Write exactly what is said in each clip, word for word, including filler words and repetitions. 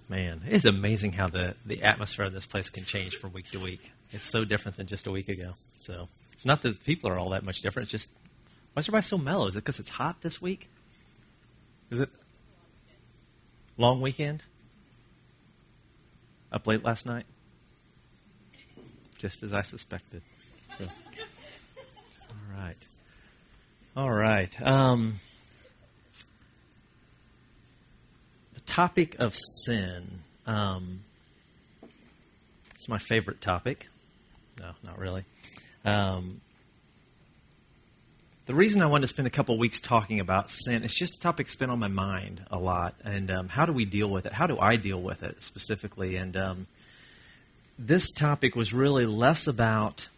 Man, it's amazing how the, the atmosphere of this place can change from week to week. It's so different than just a week ago. So it's not that the people are all that much different. It's just, why is everybody so mellow? Is it because it's hot this week? Is it long weekend? Up late last night? Just as I suspected. So, all right. All right. Um, the topic of sin. Um, it's my favorite topic. No, not really. Um, the reason I wanted to spend a couple weeks talking about sin, it's just a topic that's been on my mind a lot. And um, how do we deal with it? How do I deal with it specifically? And um, this topic was really less about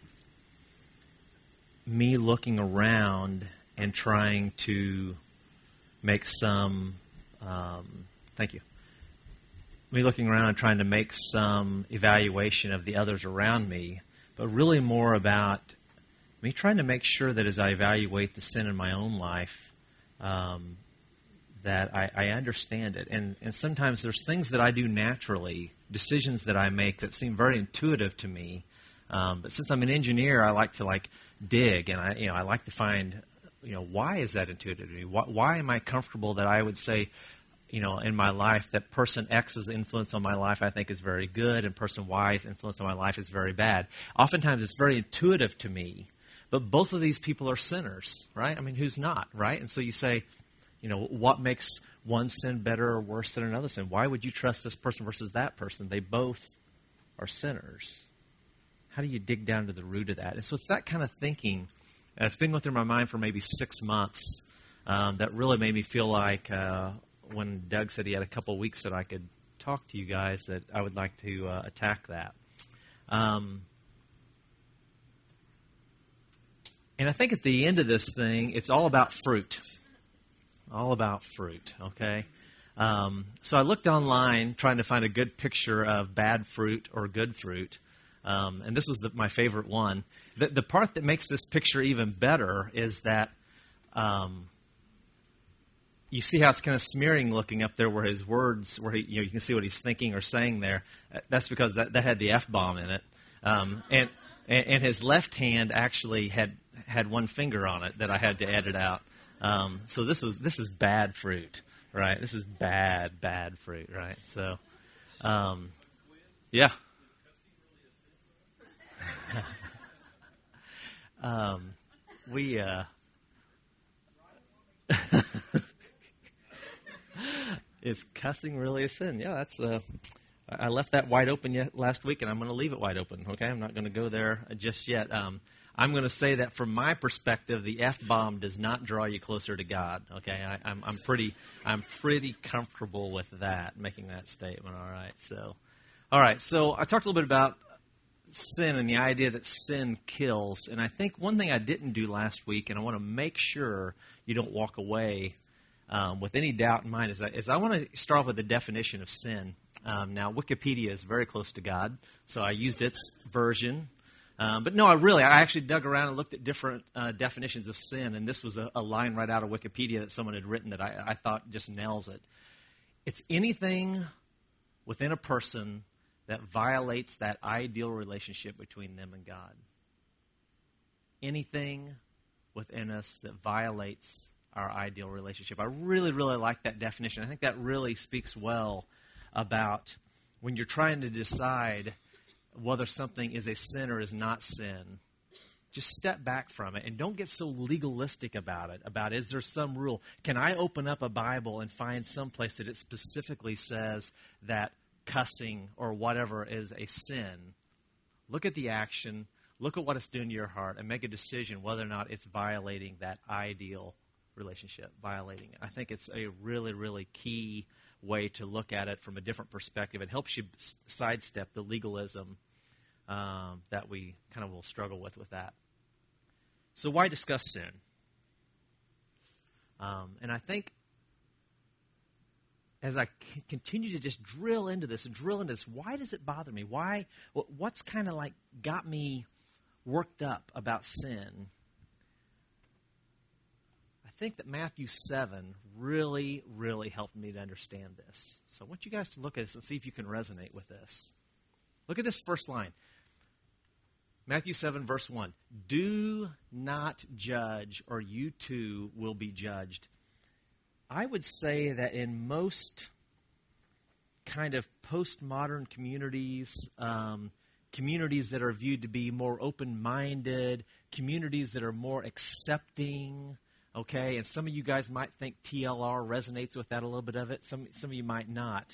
me looking around and trying to make some, um, thank you, me looking around and trying to make some evaluation of the others around me, but really more about me trying to make sure that as I evaluate the sin in my own life, um, that I, I understand it. And, and sometimes there's things that I do naturally, decisions that I make that seem very intuitive to me. Um, but since I'm an engineer, I like to like dig, and I you know I like to find you know why is that intuitive to me? Why, why am I comfortable that I would say, you know, in my life that person X's influence on my life I think is very good, and person Y's influence on my life is very bad. Oftentimes it's very intuitive to me, but both of these people are sinners, right? I mean, who's not, right? And so you say, you know, what makes one sin better or worse than another sin? Why would you trust this person versus that person? They both are sinners. How do you dig down to the root of that? And so it's that kind of thinking that's been going through my mind for maybe six months um, that really made me feel like uh, when Doug said he had a couple weeks that I could talk to you guys, that I would like to uh, attack that. Um, and I think at the end of this thing, it's all about fruit. All about fruit, okay? Um, so I looked online trying to find a good picture of bad fruit or good fruit. Um, and this was the, my favorite one. The, the part that makes this picture even better is that um, you see how it's kind of smearing looking up there where his words, where he, you know, you can see what he's thinking or saying there. That's because that, that had the F-bomb in it. Um, and, and and his left hand actually had, had one finger on it that I had to edit out. Um, so this was this is bad fruit, right? This is bad, bad fruit, right? So, um, yeah. um, we uh, is cussing really a sin? Yeah, that's. Uh, I left that wide open yet last week, and I'm going to leave it wide open. Okay, I'm not going to go there just yet. Um, I'm going to say that from my perspective, the F-bomb does not draw you closer to God. Okay, I, I'm, I'm pretty, I'm pretty comfortable with that, making that statement. All right, so, all right, so I talked a little bit about sin and the idea that sin kills, and I think one thing I didn't do last week, and I want to make sure you don't walk away um, with any doubt in mind, is, that, is I want to start off with the definition of sin. Um, now, Wikipedia is very close to God, so I used its version. Um, but no, I really, I actually dug around and looked at different uh, definitions of sin, and this was a, a line right out of Wikipedia that someone had written that I, I thought just nails it. It's anything within a person that violates that ideal relationship between them and God. Anything within us that violates our ideal relationship. I really, really like that definition. I think that really speaks well about when you're trying to decide whether something is a sin or is not sin. Just step back from it and don't get so legalistic about it. About, is there some rule? Can I open up a Bible and find some place that it specifically says that cussing or whatever is a sin? Look at the action, look at what it's doing to your heart, and make a decision whether or not it's violating that ideal relationship, violating it. I think it's a really, really key way to look at it from a different perspective. It helps you sidestep the legalism um, that we kind of will struggle with with that. So why discuss sin? Um, and I think as I c- continue to just drill into this and drill into this, why does it bother me? Why? What's kind of like got me worked up about sin? I think that Matthew seven really, really helped me to understand this. So I want you guys to look at this and see if you can resonate with this. Look at this first line. Matthew seven, verse one. Do not judge, or you too will be judged. I would say that in most kind of postmodern communities, um, communities that are viewed to be more open-minded, communities that are more accepting, okay, and some of you guys might think T L R resonates with that a little bit of it. Some, some of you might not.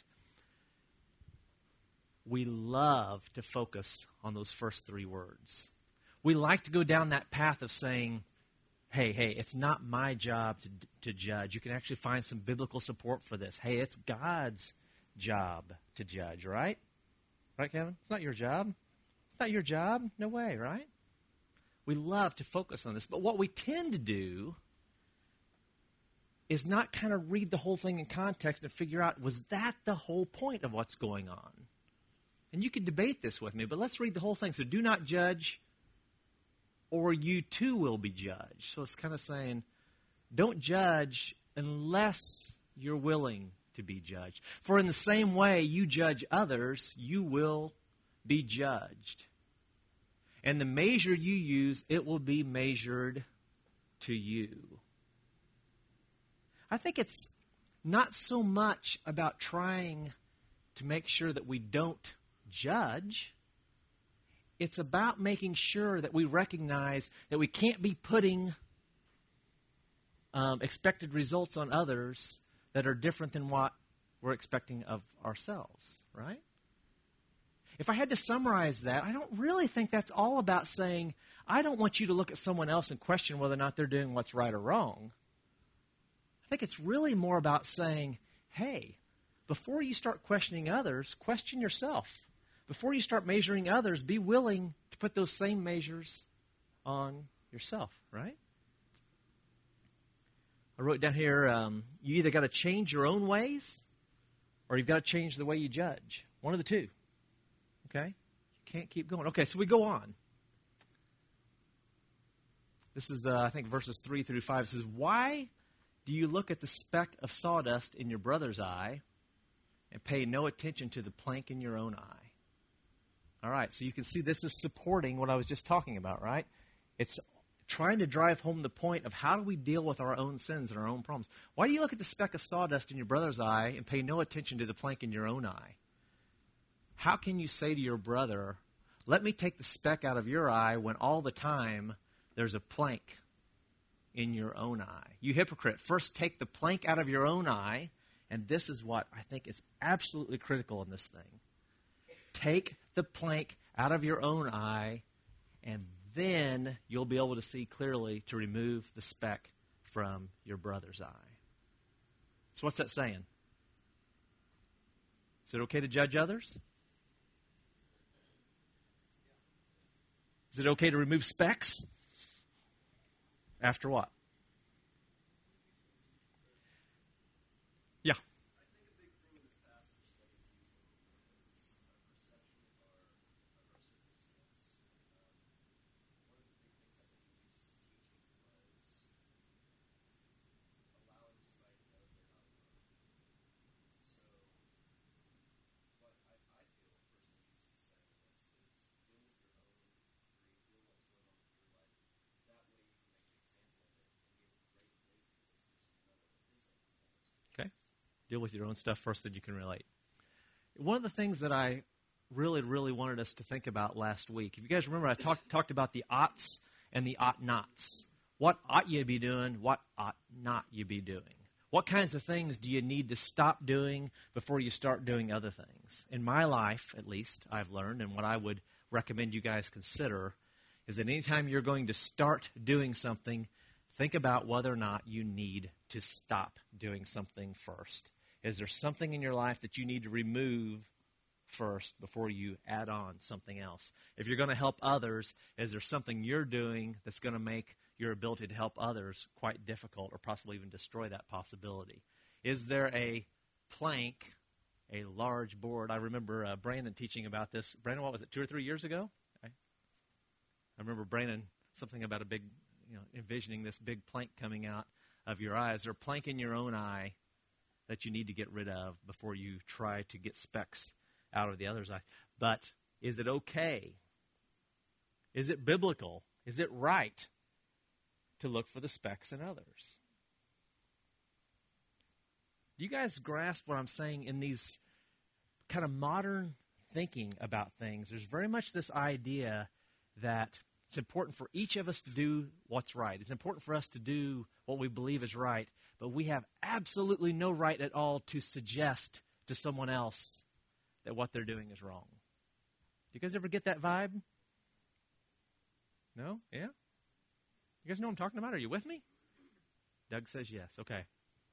We love to focus on those first three words. We like to go down that path of saying, hey, hey, it's not my job to, to judge. You can actually find some biblical support for this. Hey, it's God's job to judge, right? Right, Kevin? It's not your job. It's not your job. No way, right? We love to focus on this. But what we tend to do is not kind of read the whole thing in context and figure out, was that the whole point of what's going on? And you can debate this with me, but let's read the whole thing. So do not judge, or you too will be judged. So it's kind of saying, don't judge unless you're willing to be judged. For in the same way you judge others, you will be judged. And the measure you use, it will be measured to you. I think it's not so much about trying to make sure that we don't judge. It's about making sure that we recognize that we can't be putting um, expected results on others that are different than what we're expecting of ourselves, right? If I had to summarize that, I don't really think that's all about saying, I don't want you to look at someone else and question whether or not they're doing what's right or wrong. I think it's really more about saying, hey, before you start questioning others, question yourself. Before you start measuring others, be willing to put those same measures on yourself, right? I wrote down here, um, you either got to change your own ways or you've got to change the way you judge. One of the two. Okay? You can't keep going. Okay, so we go on. This is, the, I think, verses three through five. It says, why do you look at the speck of sawdust in your brother's eye and pay no attention to the plank in your own eye? All right, so you can see this is supporting what I was just talking about, right? It's trying to drive home the point of how do we deal with our own sins and our own problems. Why do you look at the speck of sawdust in your brother's eye and pay no attention to the plank in your own eye? How can you say to your brother, let me take the speck out of your eye when all the time there's a plank in your own eye? You hypocrite, first take the plank out of your own eye, and this is what I think is absolutely critical in this thing. Take the plank out of your own eye, and then you'll be able to see clearly to remove the speck from your brother's eye. So what's that saying? Is it okay to judge others? Is it okay to remove specks? After what? Yeah. I think a big thing in this passage that is useful is our perception of our, of our circumstance. Um, one of the big things I think Jesus' teaching was allowing somebody to know they're not alone. So, what I, I feel personally Jesus is saying in this is deal with your own grief, deal with what's going on with your life. That way you can make an example of it and give great weight to this person to know that it isn't one of those two Okay. things. Deal with your own stuff first, then you can relate. One of the things that I really, really wanted us to think about last week, if you guys remember, I talked talked about the oughts and the ought nots. What ought you be doing? What ought not you be doing? What kinds of things do you need to stop doing before you start doing other things? In my life, at least, I've learned, and what I would recommend you guys consider, is that anytime you're going to start doing something, think about whether or not you need to stop doing something first. Is there something in your life that you need to remove first before you add on something else? If you're going to help others, is there something you're doing that's going to make your ability to help others quite difficult or possibly even destroy that possibility? Is there a plank, a large board? I remember uh, Brandon teaching about this. Brandon, what was it, two or three years ago? I, I remember Brandon, something about a big, you know, envisioning this big plank coming out of your eyes. There's a plank in your own eye that you need to get rid of before you try to get specks out of the other's eye. But is it okay? Is it biblical? Is it right to look for the specks in others? Do you guys grasp what I'm saying in these kind of modern thinking about things? There's very much this idea that it's important for each of us to do what's right. It's important for us to do what we believe is right, but we have absolutely no right at all to suggest to someone else that what they're doing is wrong. Do you guys ever get that vibe? No? Yeah? You guys know what I'm talking about? Are you with me? Doug says yes. Okay.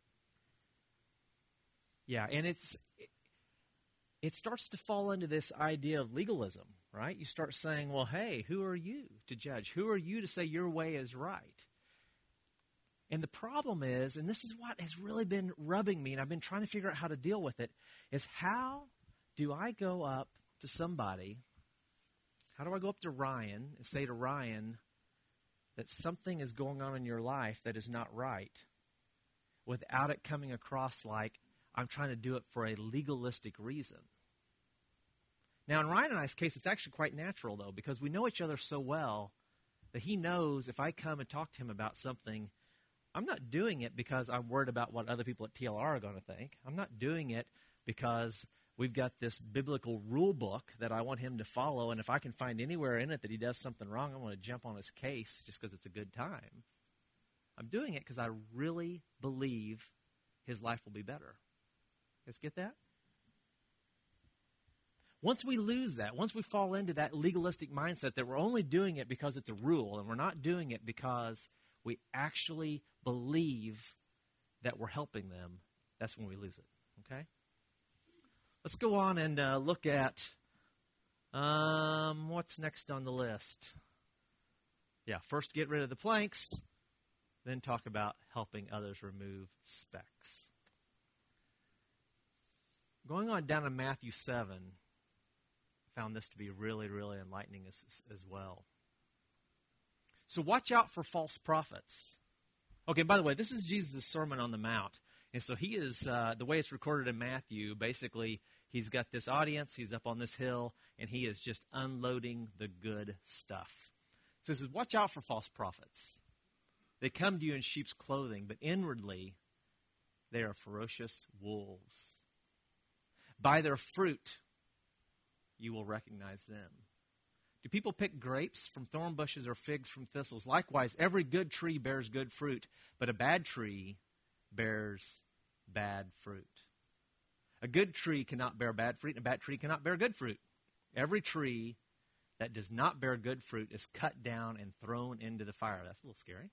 Yeah, and it's it, it starts to fall into this idea of legalism, right? You start saying, well, hey, who are you to judge? Who are you to say your way is right? And the problem is, and this is what has really been rubbing me, and I've been trying to figure out how to deal with it, is how do I go up to somebody, how do I go up to Ryan and say to Ryan that something is going on in your life that is not right without it coming across like I'm trying to do it for a legalistic reason? Now, in Ryan and I's case, it's actually quite natural, though, because we know each other so well that he knows if I come and talk to him about something, I'm not doing it because I'm worried about what other people at T L R are going to think. I'm not doing it because we've got this biblical rule book that I want him to follow, and if I can find anywhere in it that he does something wrong, I want to jump on his case just because it's a good time. I'm doing it because I really believe his life will be better. You guys get that? Once we lose that, once we fall into that legalistic mindset that we're only doing it because it's a rule and we're not doing it because we actually believe that we're helping them, that's when we lose it. Okay? Let's go on and uh, look at um, what's next on the list. Yeah, first get rid of the planks, then talk about helping others remove specks. Going on down to Matthew seven, found this to be really, really enlightening as, as well. So watch out for false prophets. Okay, by the way, this is Jesus' Sermon on the Mount. And so he is, uh, the way it's recorded in Matthew, basically he's got this audience, he's up on this hill, and he is just unloading the good stuff. So he says, watch out for false prophets. They come to you in sheep's clothing, but inwardly they are ferocious wolves. By their fruit you will recognize them. Do people pick grapes from thorn bushes or figs from thistles? Likewise, every good tree bears good fruit, but a bad tree bears bad fruit. A good tree cannot bear bad fruit, and a bad tree cannot bear good fruit. Every tree that does not bear good fruit is cut down and thrown into the fire. That's a little scary.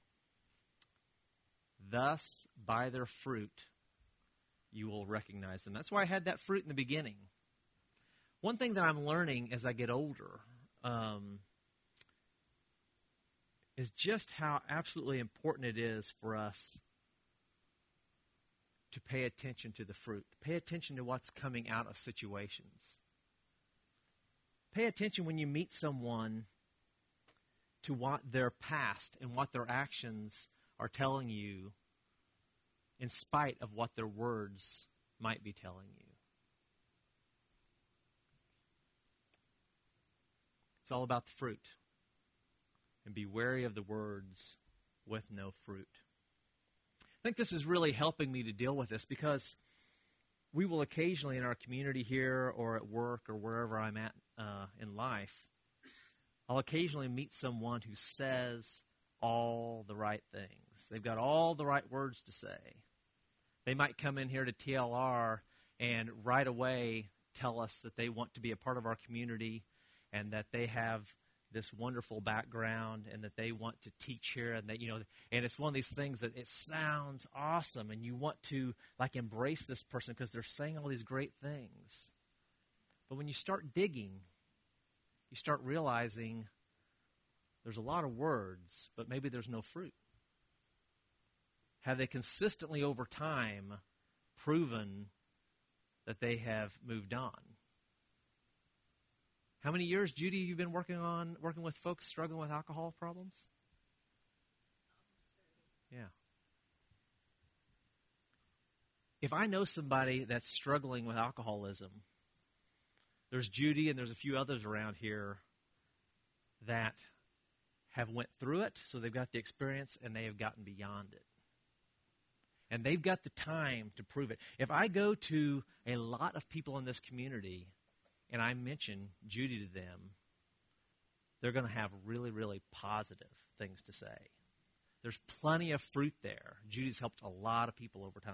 Thus, by their fruit, you will recognize them. That's why I had that fruit in the beginning. One thing that I'm learning as I get older um, is just how absolutely important it is for us to pay attention to the fruit. Pay attention to what's coming out of situations. Pay attention when you meet someone to what their past and what their actions are telling you in spite of what their words might be telling you. It's all about the fruit. And be wary of the words with no fruit. I think this is really helping me to deal with this because we will occasionally in our community here or at work or wherever I'm at uh, in life, I'll occasionally meet someone who says all the right things. They've got all the right words to say. They might come in here to T L R and right away tell us that they want to be a part of our community and that they have this wonderful background and that they want to teach here, and that, you know, and it's one of these things that it sounds awesome and you want to like embrace this person because they're saying all these great things. But when you start digging, you start realizing there's a lot of words, but maybe there's no fruit. Have they consistently over time proven that they have moved on? How many years, Judy, you've been working on working with folks struggling with alcohol problems? Yeah. if I know somebody that's struggling with alcoholism, there's Judy and there's a few others around here that have went through it, so they've got the experience and they have gotten beyond it. And they've got the time to prove it. If I go to a lot of people in this community and I mention Judy to them, they're going to have really, really positive things to say. There's plenty of fruit there. Judy's helped a lot of people over time.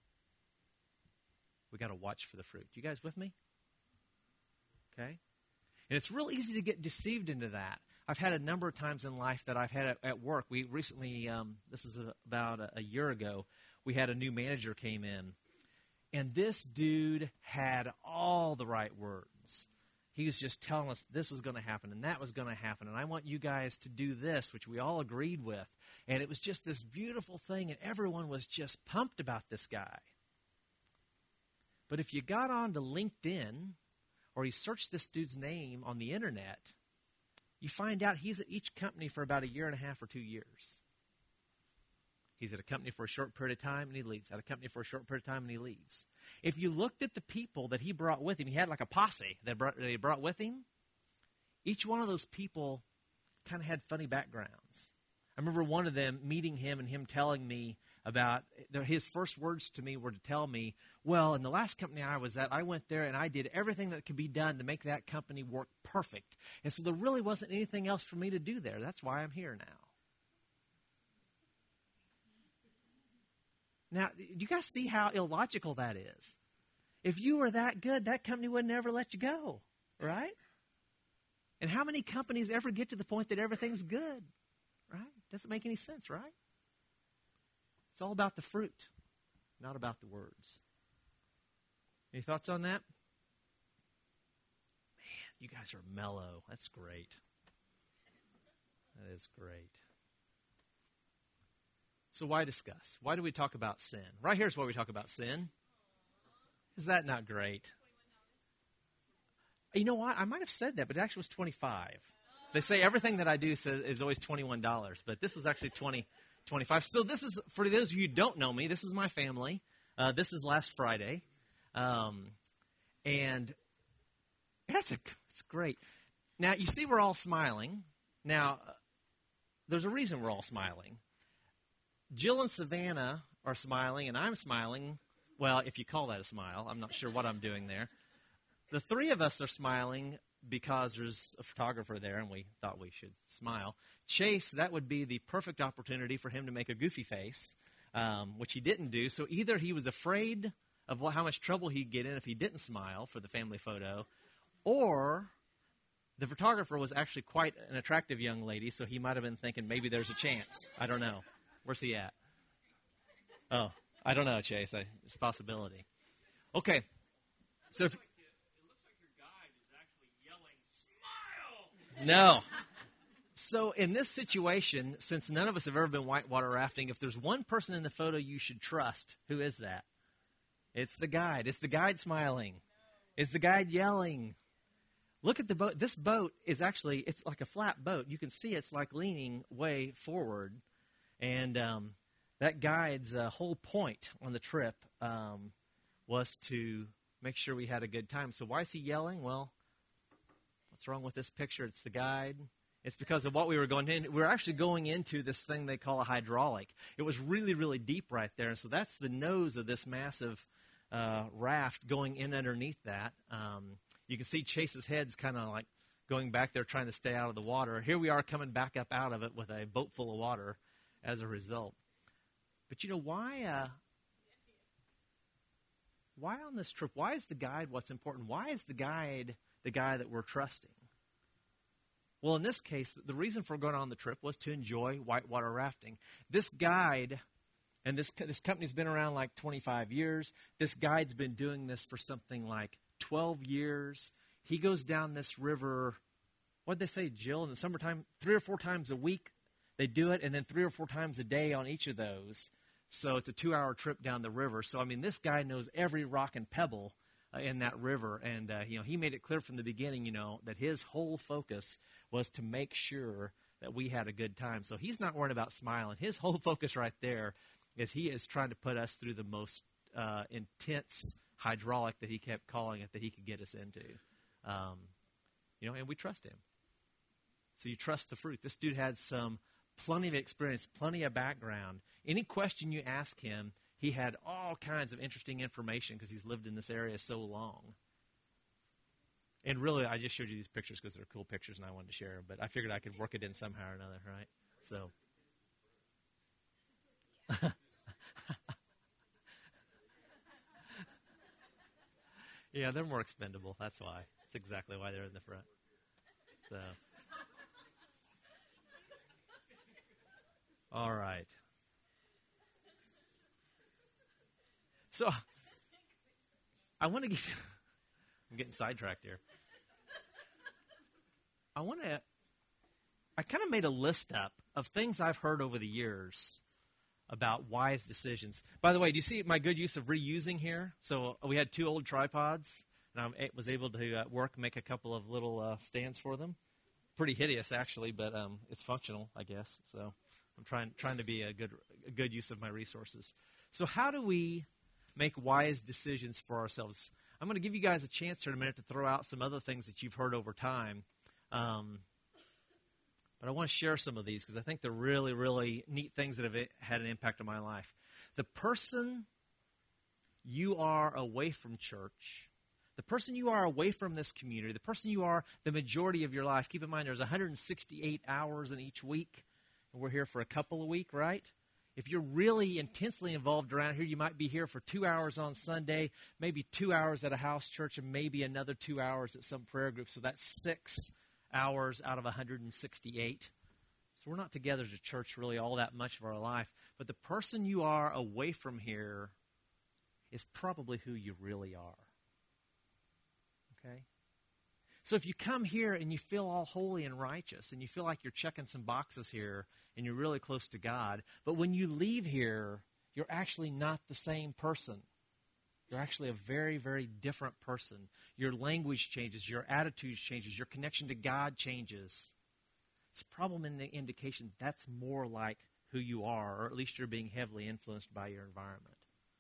We got to watch for the fruit. You guys with me? Okay? And it's real easy to get deceived into that. I've had a number of times in life that I've had at, at work. We recently, um, this is a, about a, a year ago, we had a new manager came in. And this dude had all the right words. He was just telling us this was going to happen and that was going to happen. And I want you guys to do this, which we all agreed with. And it was just this beautiful thing. And everyone was just pumped about this guy. But if you got onto LinkedIn or you searched this dude's name on the internet, you find out he's at each company for about a year and a half or two years. He's at a company for a short period of time and he leaves. At a company for a short period of time and he leaves. If you looked at the people that he brought with him, he had like a posse that, brought, that he brought with him. Each one of those people kind of had funny backgrounds. I remember one of them meeting him and him telling me about, his first words to me were to tell me, well, in the last company I was at, I went there and I did everything that could be done to make that company work perfect. And so there really wasn't anything else for me to do there. That's why I'm here now. Now, do you guys see how illogical that is? If you were that good, that company would never let you go, right? And how many companies ever get to the point that everything's good, right? Doesn't make any sense, right? It's all about the fruit, not about the words. Any thoughts on that? Man, you guys are mellow. That's great. That is great. So why discuss? Why do we talk about sin? Right here's why we talk about sin. Is that not great? You know what? I might have said that, but it actually was twenty-five dollars. They say everything that I do is always twenty-one dollars, but this was actually twenty dollars, twenty-five dollars. So this is, for those of you who don't know me, this is my family. Uh, this is last Friday. Um, and that's a, it's great. Now, you see we're all smiling. Now, uh, there's a reason we're all smiling. Jill and Savannah are smiling, and I'm smiling. Well, if you call that a smile, I'm not sure what I'm doing there. The three of us are smiling because there's a photographer there, and we thought we should smile. Chase, that would be the perfect opportunity for him to make a goofy face, um, which he didn't do. So either he was afraid of what, how much trouble he'd get in if he didn't smile for the family photo, or the photographer was actually quite an attractive young lady, so he might have been thinking maybe there's a chance. I don't know. Where's he at? Oh, I don't know, Chase. I, it's a possibility. Okay. So if, it looks like your guide is actually yelling, smile! No. So in this situation, since none of us have ever been whitewater rafting, if there's one person in the photo you should trust, who is that? It's the guide. It's the guide smiling. It's the guide yelling. Look at the boat. This boat is actually, it's like a flat boat. You can see it's like leaning way forward. And um, that guide's uh, whole point on the trip um, was to make sure we had a good time. So why is he yelling? Well, what's wrong with this picture? It's the guide. It's because of what we were going in. We were actually going into this thing they call a hydraulic. It was really, really deep right there. And so that's the nose of this massive uh, raft going in underneath that. Um, you can see Chase's head's kind of like going back there trying to stay out of the water. Here we are coming back up out of it with a boat full of water as a result. But you know, why uh, why on this trip? Why is the guide what's important? Why is the guide the guy that we're trusting? Well, in this case, the reason for going on the trip was to enjoy whitewater rafting. This guide, and this this company's been around like twenty-five years. This guide's been doing this for something like twelve years. He goes down this river, what'd they say, Jill, in the summertime, three or four times a week. They do it, and then three or four times a day on each of those. So it's a two-hour trip down the river. So, I mean, this guy knows every rock and pebble uh, in that river. And, uh, you know, he made it clear from the beginning, you know, that his whole focus was to make sure that we had a good time. So he's not worried about smiling. His whole focus right there is he is trying to put us through the most uh, intense hydraulic that he kept calling it that he could get us into. Um, you know, and we trust him. So you trust the fruit. This dude had some plenty of experience, plenty of background. Any question you ask him, he had all kinds of interesting information because he's lived in this area so long. And really, I just showed you these pictures because they're cool pictures and I wanted to share them. But I figured I could work it in somehow or another, right? So. Yeah, they're more expendable. That's why. That's exactly why they're in the front. So. All right. So, I want to give you, I'm getting sidetracked here. I want to, I kind of made a list up of things I've heard over the years about wise decisions. By the way, do you see my good use of reusing here? So we had two old tripods, and I was able to uh, work, make a couple of little uh, stands for them. Pretty hideous, actually, but um, it's functional, I guess. So I'm trying trying to be a good a good use of my resources. So how do we make wise decisions for ourselves? I'm going to give you guys a chance here in a minute to throw out some other things that you've heard over time. Um, but I want to share some of these because I think they're really, really neat things that have had an impact on my life. The person you are away from church, the person you are away from this community, the person you are the majority of your life. Keep in mind there's one hundred sixty-eight hours in each week, and we're here for a couple a week, right? If you're really intensely involved around here, you might be here for two hours on Sunday, maybe two hours at a house church, and maybe another two hours at some prayer group. So that's six hours out of one hundred sixty-eight. So we're not together as a church really all that much of our life. But the person you are away from here is probably who you really are. Okay? So if you come here and you feel all holy and righteous and you feel like you're checking some boxes here and you're really close to God, but when you leave here, you're actually not the same person. You're actually a very, very different person. Your language changes, your attitudes changes, your connection to God changes. It's a problem in the indication that's more like who you are, or at least you're being heavily influenced by your environment.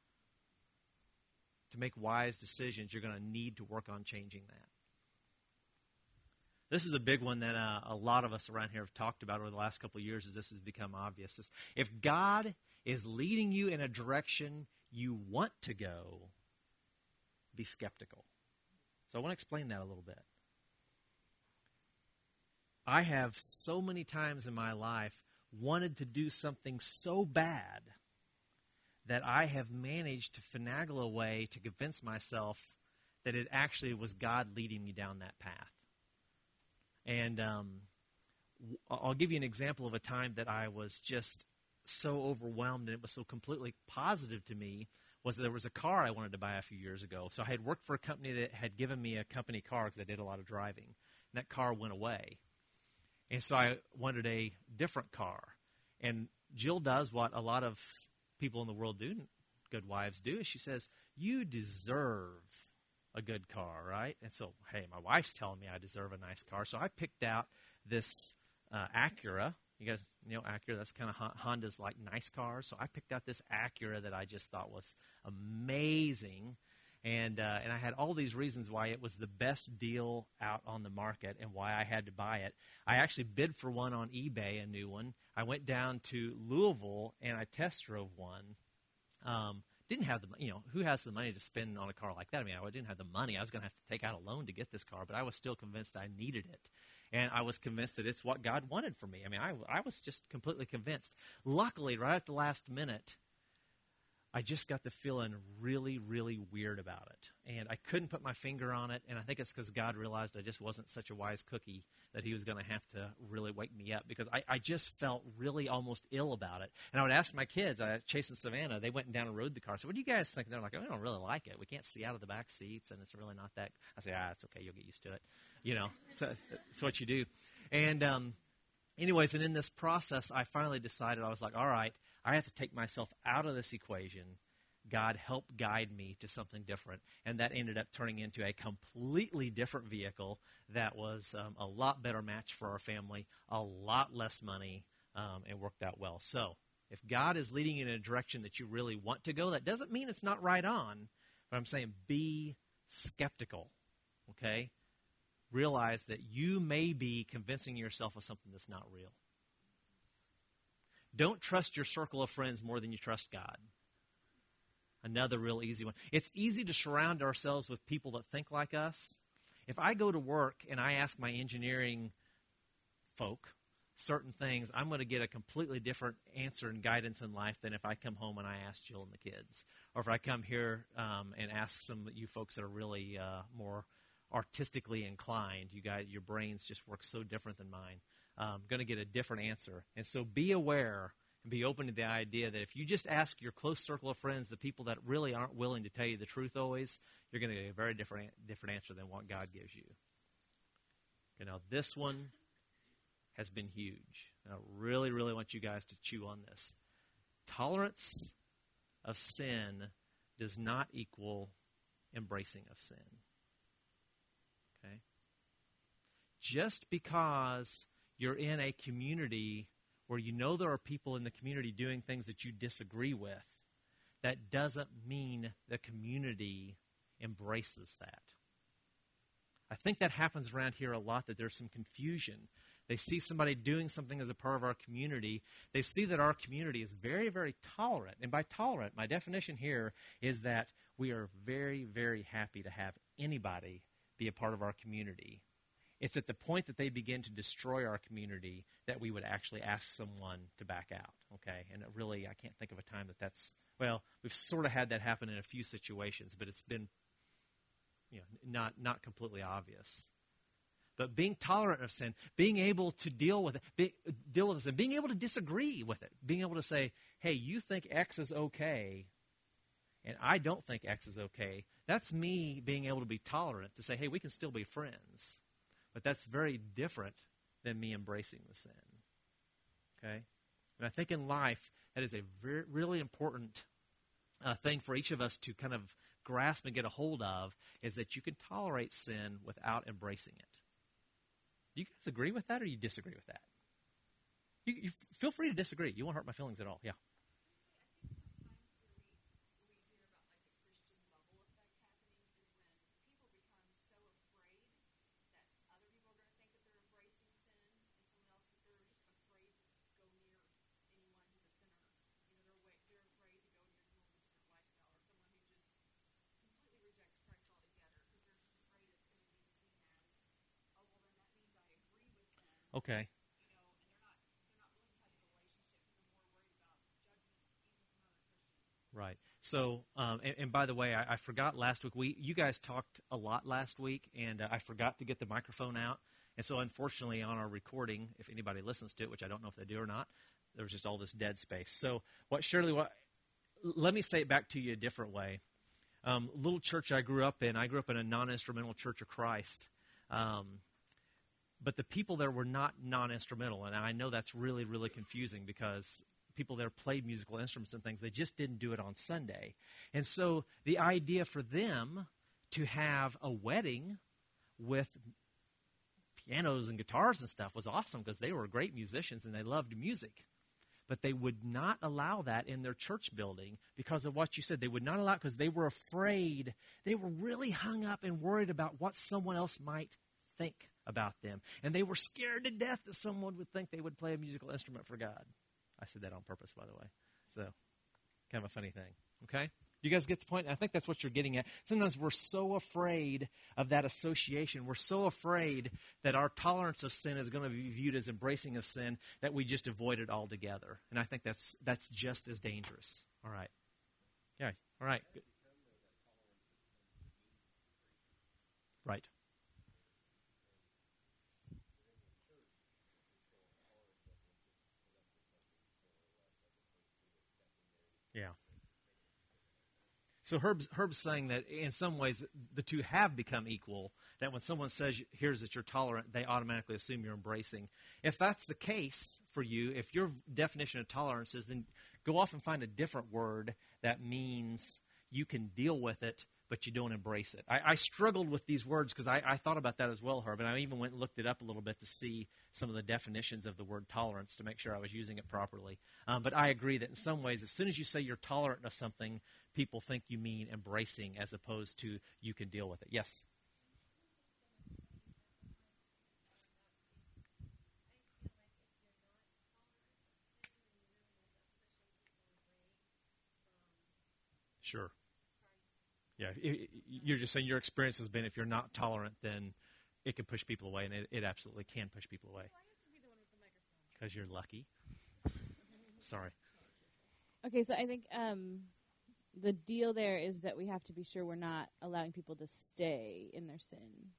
To make wise decisions, you're going to need to work on changing that. This is a big one that uh, a lot of us around here have talked about over the last couple of years as this has become obvious. Is if God is leading you in a direction you want to go, be skeptical. So I want to explain that a little bit. I have so many times in my life wanted to do something so bad that I have managed to finagle a way to convince myself that it actually was God leading me down that path. And um, I'll give you an example of a time that I was just so overwhelmed and it was so completely positive to me was that there was a car I wanted to buy a few years ago. So I had worked for a company that had given me a company car because I did a lot of driving. And that car went away. And so I wanted a different car. And Jill does what a lot of people in the world do, good wives do, is she says, you deserve a good car, right? And so, hey, my wife's telling me I deserve a nice car. So I picked out this uh, Acura. You guys know Acura? That's kind of Honda's like nice cars. So I picked out this Acura that I just thought was amazing. And uh, and I had all these reasons why it was the best deal out on the market and why I had to buy it. I actually bid for one on eBay, a new one. I went down to Louisville and I test drove one. Um, didn't have the, you know, who has the money to spend on a car like that? I mean, I didn't have the money. I was going to have to take out a loan to get this car, but I was still convinced I needed it. And I was convinced that it's what God wanted for me. I mean, I, I was just completely convinced. Luckily, right at the last minute, I just got the feeling really, really weird about it. And I couldn't put my finger on it, and I think it's because God realized I just wasn't such a wise cookie that he was going to have to really wake me up because I, I just felt really almost ill about it. And I would ask my kids, I, Chase and Savannah, they went down and rode the car. So what do you guys think? And they're like, oh, we don't really like it. We can't see out of the back seats, and it's really not that. I say, ah, it's okay. You'll get used to it. You know, so it's what you do. And um, anyways, and in this process, I finally decided, I was like, all right, I have to take myself out of this equation. God help guide me to something different. And that ended up turning into a completely different vehicle that was um, a lot better match for our family, a lot less money, um, and worked out well. So If God is leading you in a direction that you really want to go, that doesn't mean it's not right on, but I'm saying be skeptical, okay? Realize that you may be convincing yourself of something that's not real. Don't trust your circle of friends more than you trust God. Another real easy one. It's easy to surround ourselves with people that think like us. If I go to work and I ask my engineering folk certain things, I'm going to get a completely different answer and guidance in life than if I come home and I ask Jill and the kids. Or if I come here um, and ask some of you folks that are really uh, more artistically inclined. You guys, your brains just work so different than mine. I'm going to get a different answer. And so be aware and be open to the idea that if you just ask your close circle of friends, the people that really aren't willing to tell you the truth always, you're going to get a very different different answer than what God gives you. Okay, now this one has been huge. And I really, really want you guys to chew on this. Tolerance of sin does not equal embracing of sin. Okay? Just because you're in a community where you know there are people in the community doing things that you disagree with, that doesn't mean the community embraces that. I think that happens around here a lot, that there's some confusion. They see somebody doing something as a part of our community. They see that our community is very, very tolerant. And by tolerant, my definition here is that we are very, very happy to have anybody be a part of our community. It's at the point that they begin to destroy our community that we would actually ask someone to back out. Okay, and it really, I can't think of a time that that's, well, we've sort of had that happen in a few situations, but it's been, you know, not not completely obvious. But being tolerant of sin, being able to deal with it, be, deal with it, and being able to disagree with it, being able to say, hey, you think X is okay, and I don't think X is okay. That's me being able to be tolerant, to say, hey, we can still be friends. But that's very different than me embracing the sin. Okay? And I think in life, that is a very, really important uh, thing for each of us to kind of grasp and get a hold of, is that you can tolerate sin without embracing it. Do you guys agree with that, or you disagree with that? You, you feel free to disagree. You won't hurt my feelings at all. Yeah. Okay. You know, and they're not they're not willing to have a relationship, and they're more worried about judgment even from other Christians. Right. So, um, and, and by the way, I, I forgot last week. We you guys talked a lot last week, and uh, I forgot to get the microphone out. And so, unfortunately, on our recording, if anybody listens to it, which I don't know if they do or not, there was just all this dead space. So, what Shirley, what? Let me say it back to you a different way. Um, little church I grew up in, I grew up in a non-instrumental Church of Christ. Um, But the people there were not non-instrumental, and I know that's really, really confusing because people there played musical instruments and things. They just didn't do it on Sunday. And so the idea for them to have a wedding with pianos and guitars and stuff was awesome because they were great musicians and they loved music. But they would not allow that in their church building because of what you said. They would not allow it because they were afraid. They were really hung up and worried about what someone else might think about them. And they were scared to death that someone would think they would play a musical instrument for God. I said that on purpose, by the way. So, kind of a funny thing. Okay? You guys get the point? I think that's what you're getting at. Sometimes we're so afraid of that association. We're so afraid that our tolerance of sin is going to be viewed as embracing of sin that we just avoid it altogether. And I think that's that's just as dangerous. All right. Yeah. All right. Good. Right. Yeah. So Herb's, Herb's saying that in some ways the two have become equal, that when someone says, here's that you're tolerant, they automatically assume you're embracing. If that's the case for you, if your definition of tolerance is, then go off and find a different word that means you can deal with it, but you don't embrace it. I, I struggled with these words because I, I thought about that as well, Herb, and I even went and looked it up a little bit to see some of the definitions of the word tolerance to make sure I was using it properly. Um, but I agree that in some ways, as soon as you say you're tolerant of something, people think you mean embracing as opposed to you can deal with it. Yes? Sure. Yeah, it, it, you're just saying your experience has been if you're not tolerant, then it can push people away, and it, it absolutely can push people away. Why have to be the one with the microphone? Because you're lucky. Sorry. Okay, so I think um, the deal there is that we have to be sure we're not allowing people to stay in their sin.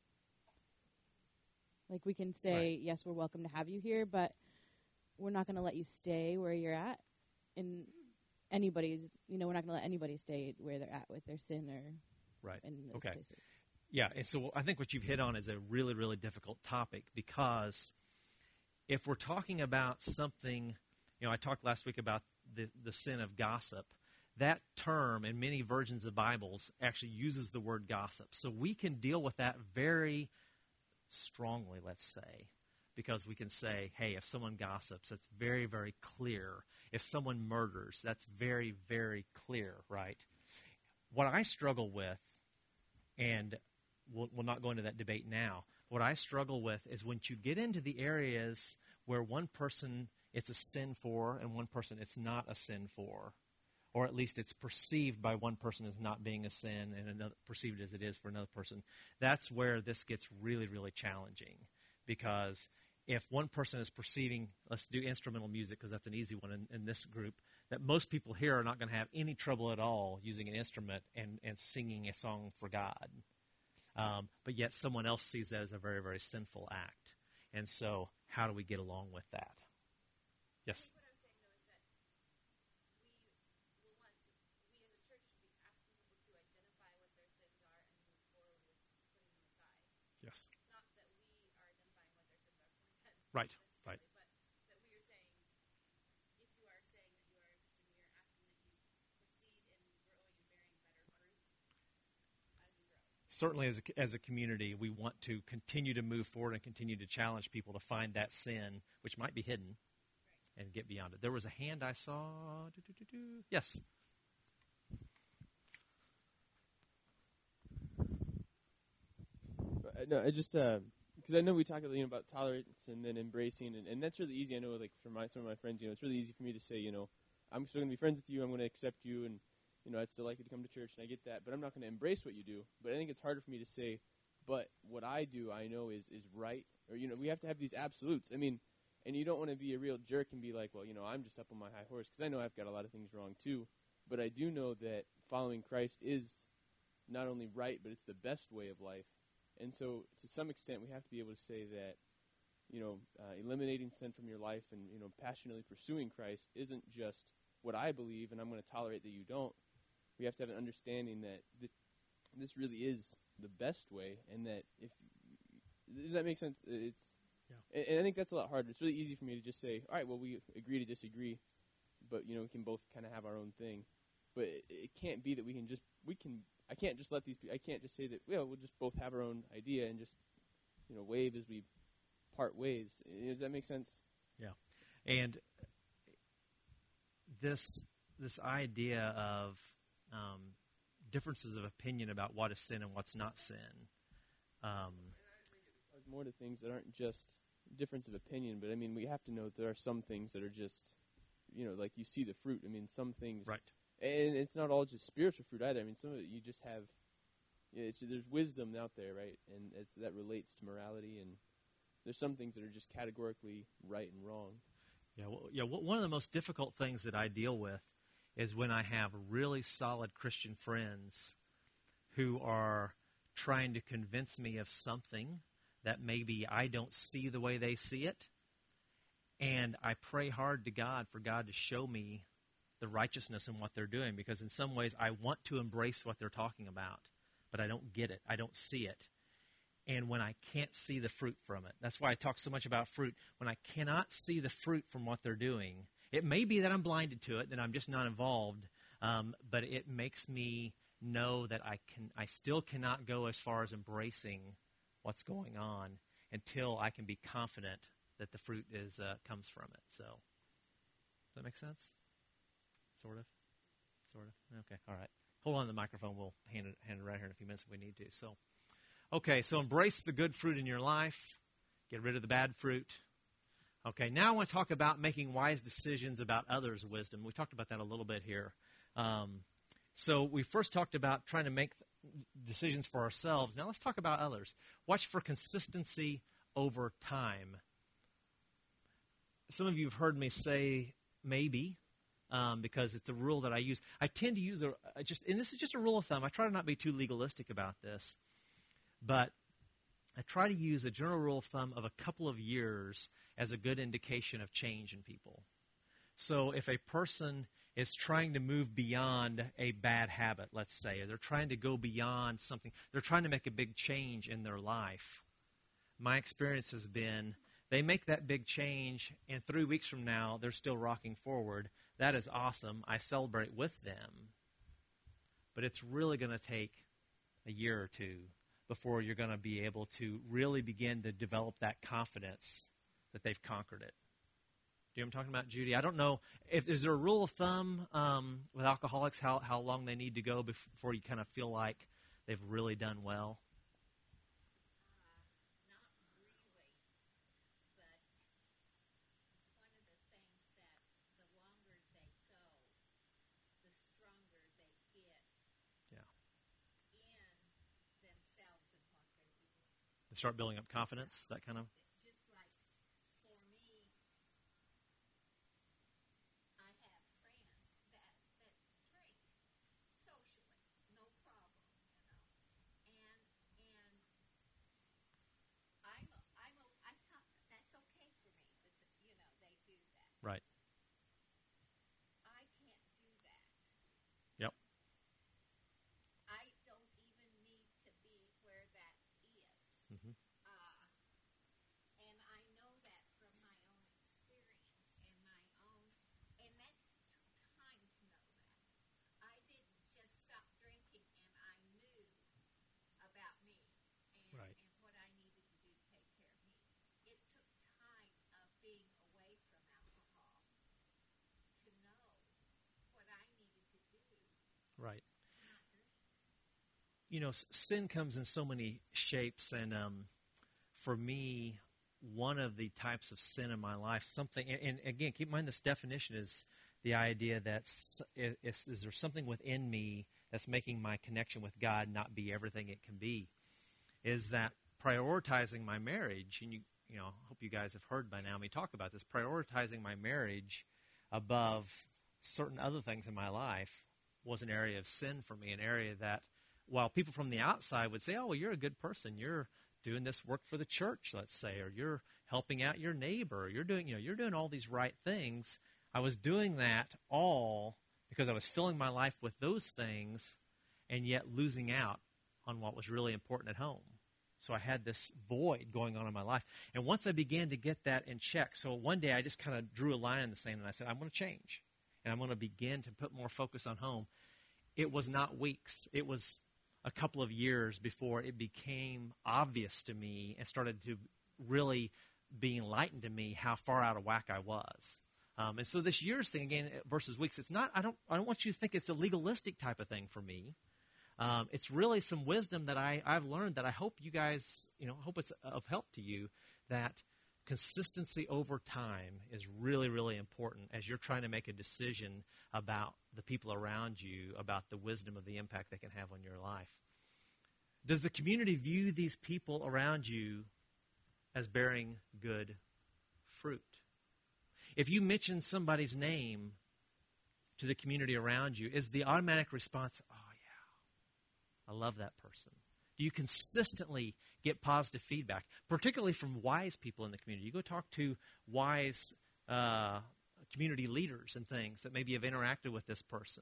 Like we can say, Right. yes, we're welcome to have you here, but we're not going to let you stay where you're at. And anybody's, you know, we're not going to let anybody stay where they're at with their sin or Right. in those Okay. places. Yeah, and so I think what you've hit on is a really, really difficult topic because if we're talking about something, you know, I talked last week about the, the sin of gossip. That term in many versions of Bibles actually uses the word gossip. So we can deal with that very strongly, let's say, because we can say, hey, if someone gossips, that's very, very clear. If someone murders, that's very, very clear, right? What I struggle with, and we'll, we'll not go into that debate now, what I struggle with is when you get into the areas where one person it's a sin for and one person it's not a sin for, or at least it's perceived by one person as not being a sin and another, perceived as it is for another person, that's where this gets really, really challenging. Because if one person is perceiving, let's do instrumental music because that's an easy one in, in this group, that most people here are not going to have any trouble at all using an instrument and, and singing a song for God. Um, but yet someone else sees that as a very, very sinful act. And so how do we get along with that? Yes? What I'm saying, though, is that we will want to, we in the church should be asking people to identify what their sins are and move forward with putting them aside. Yes. Not that we are identifying what their sins are for them. Right, necessarily, right. But that we are saying, if you are saying that you are a Christian, we are asking that you proceed in growing and bearing better fruit as you grow. Certainly as a, as a community, we want to continue to move forward and continue to challenge people to find that sin, which might be hidden, and get beyond it. There was a hand I saw. Do, do, do, do. Yes. Uh, No, I just because I know we talk you know, about tolerance and then embracing, and, and that's really easy. I know, like for my some of my friends, you know, it's really easy for me to say, you know, I'm still going to be friends with you. I'm going to accept you, and you know, I'd still like you to come to church, and I get that. But I'm not going to embrace what you do. But I think it's harder for me to say, but what I do, I know is is right, or you know, we have to have these absolutes. I mean, and you don't want to be a real jerk and be like, well, you know, I'm just up on my high horse because I know I've got a lot of things wrong too. But I do know that following Christ is not only right, but it's the best way of life. And so, to some extent, we have to be able to say that, you know, uh, eliminating sin from your life and, you know, passionately pursuing Christ isn't just what I believe, and I'm going to tolerate that you don't. We have to have an understanding that th- this really is the best way, and that if does that make sense? It's Yeah. and, and I think that's a lot harder. It's really easy for me to just say, all right, well, we agree to disagree, but you know, we can both kind of have our own thing. But it, it can't be that we can just we can. I can't just let these. I can't just say that. Well, we'll just both have our own idea and just, you know, wave as we part ways. Does that make sense? Yeah. And this this idea of um, differences of opinion about what is sin and what's not sin. Um, There's more to things that aren't just difference of opinion, but I mean, we have to know that there are some things that are just, you know, like you see the fruit. I mean, some things, right. And it's not all just spiritual fruit either. I mean, some of it you just have, you know, it's, there's wisdom out there, right? And it's, that relates to morality, and there's some things that are just categorically right and wrong. Yeah, well, yeah. One of the most difficult things that I deal with is when I have really solid Christian friends who are trying to convince me of something that maybe I don't see the way they see it, and I pray hard to God for God to show me the righteousness in what they're doing, because in some ways I want to embrace what they're talking about, but I don't get it. I don't see it. And when I can't see the fruit from it, that's why I talk so much about fruit. When I cannot see the fruit from what they're doing, it may be that I'm blinded to it, that I'm just not involved, um, but it makes me know that I can I still cannot go as far as embracing what's going on until I can be confident that the fruit is uh, comes from it. So, does that make sense? Sort of? Sort of? Okay, all right. Hold on to the microphone. We'll hand it, hand it right here in a few minutes if we need to. So, okay, so embrace the good fruit in your life. Get rid of the bad fruit. Okay, now I want to talk about making wise decisions about others' wisdom. We talked about that a little bit here. Um, so we first talked about trying to make decisions for ourselves. Now let's talk about others. Watch for consistency over time. Some of you have heard me say maybe, um, because it's a rule that I use. I tend to use a I just, and this is just a rule of thumb. I try to not be too legalistic about this, but I try to use a general rule of thumb of a couple of years as a good indication of change in people. So if a person is trying to move beyond a bad habit, let's say, or they're trying to go beyond something, they're trying to make a big change in their life, my experience has been they make that big change, and three weeks from now, they're still rocking forward. That is awesome. I celebrate with them. But it's really going to take a year or two before you're going to be able to really begin to develop that confidence that they've conquered it. Do you know what I'm talking about, Judy? I don't know. If is there a rule of thumb um, with alcoholics, how, how long they need to go before you kind of feel like they've really done well? Start building up confidence, that kind of. Just like for me, I have friends that that drink socially, no problem, you know, and and I'm I'm a, I talk that's okay for me, but you know they do that. Right. I can't do that. Yep. I don't even need to be where that is. Mm-hmm. Uh, and I know that from my own experience and my own, and that took time to know that. I didn't just stop drinking and I knew about me and, Right. and what I needed to do to take care of me. It took time of being away from alcohol to know what I needed to do. Right. Not drink. You know, sin comes in so many shapes, and um, for me, one of the types of sin in my life, something, and, and again, keep in mind this definition is the idea that s- is, is there something within me that's making my connection with God not be everything it can be, is that prioritizing my marriage, and you, you know, I hope you guys have heard by now me talk about this, prioritizing my marriage above certain other things in my life was an area of sin for me, an area that while people from the outside would say, oh, well, you're a good person, you're doing this work for the church, let's say, or you're helping out your neighbor, or you're doing, you know, you're doing all these right things. I was doing that all because I was filling my life with those things and yet losing out on what was really important at home. So I had this void going on in my life. And once I began to get that in check, so one day I just kind of drew a line in the sand and I said, I'm going to change. And I'm going to begin to put more focus on home. It was not weeks. It was a couple of years before it became obvious to me and started to really be enlightened to me how far out of whack I was. Um, and so this years thing, again, versus weeks, it's not, I don't, I don't want you to think it's a legalistic type of thing for me. Um, it's really some wisdom that I, I've learned that I hope you guys, you know, hope it's of help to you, that consistency over time is really, really important as you're trying to make a decision about the people around you, about the wisdom of the impact they can have on your life. Does the community view these people around you as bearing good fruit? If you mention somebody's name to the community around you, is the automatic response, oh, yeah, I love that person? Do you consistently get positive feedback, particularly from wise people in the community? You go talk to wise uh, community leaders and things that maybe have interacted with this person.